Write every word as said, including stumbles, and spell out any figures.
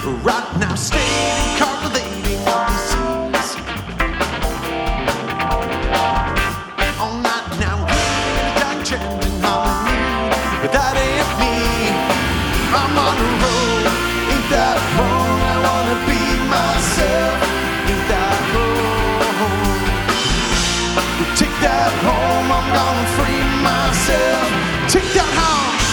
right now, staying cultivating of these seas. All night now, we're in a dark chanting harmony, but that ain't me. I'm on the road, ain't that wrong? I wanna be myself, ain't that wrong? Take that home, I'm gonna free myself. Take that home.